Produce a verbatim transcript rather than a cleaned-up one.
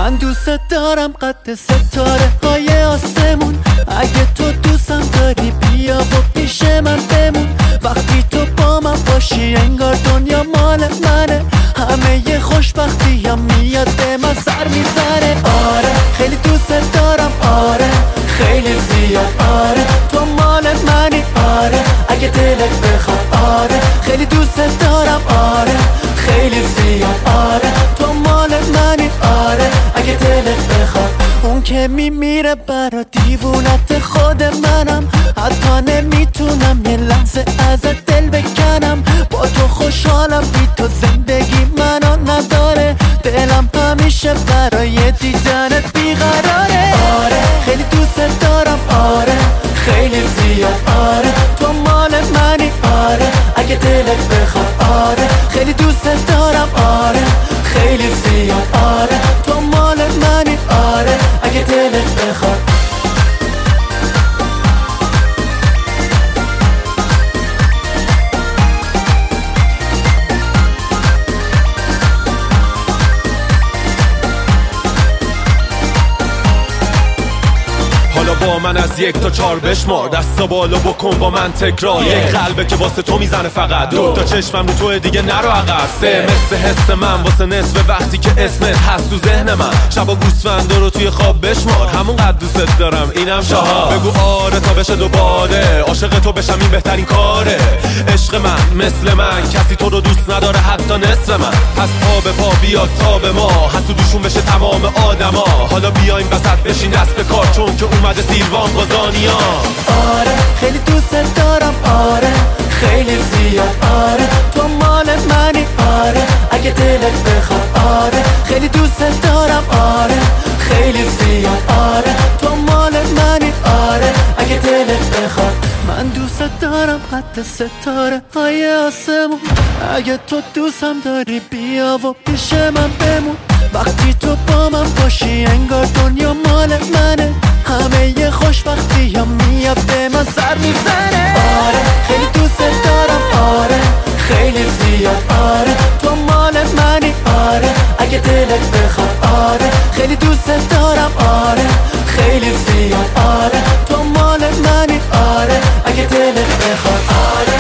من دوست دارم قد ستاره های آسمون. اگه تو دوستم داری بیا و پیش من بمون. وقتی تو با من باشی انگار دنیا مال منه. همه ی خوشبختی هم میاد به من سر میزنه. آره خیلی دوست دارم، آره خیلی زیاد، آره تو مال منی، آره اگه دلت بخواد، آره خیلی دوست دارم، آره خیلی زیاد، آره تو مال منی، آره اگه دلت بخواد. اون که میمیره برا دیوونت خود منم. حتی نمیتونم یه لحظه ازت دل بکنم. با تو خوشحالم، بی تو زندگی منو نداره. دلم همیشه برای دیدنت بیقراره. آره خیلی دوست دارم، آره خیلی زیاد، آره تو مال منی، آره اگه دلت بخواد، آره خیلی دوست دارم، آره خیلی زیاد، آره تو مال منی، آره اگه دلت بخواد. حالا با من از یک تا چار بشمار، دستا بالا بکن با من تکرار. یک قلبه که واسه تو میزنه فقط، دو تا چشمم رو تو دیگه نرو عقب. سه مثل حس من واسه نصف وقتی که اسمت هست تو ذهن من. شبا گوسفندا رو توی خواب بشمار، همون قد دوست دارم اینم چهار. بگو آره تا بشه دوباره، عاشق تو بشم این بهترین کاره. عشق من مثل من کسی تو رو دوست نداره حتی نصف من. پس پا به پا بیاد تا به ما، حسودوشون بشه تمام آدما. حالا بیایم وسط بشین دست به کار، چون که اومده سیروان قازانیا. آره خیلی دوست دارم، آره خیلی زیاد، آره تو مال منی، آره اگه دلت بخواد، آره خیلی دوست دارم، آره خیلی زیاد، آره تو مال منی، آره اگه دلت بخواد. من دوست دارم قد ستاره های آسمون. اگه تو دوستم داری بیا و پیش من بمون. وقتی تو با من باشی انگار دنیا مال منه. همه ی خوشبختی هم میاد به من سر میزنه. آره خیلی دوست دارم، آره خیلی زیاد، آره تو مال منی، آره اگه دلت بخواد، آره خیلی دوست دارم، آره خیلی زیاد، آره تو مال منی، آره اگه دلت بخواد، آره.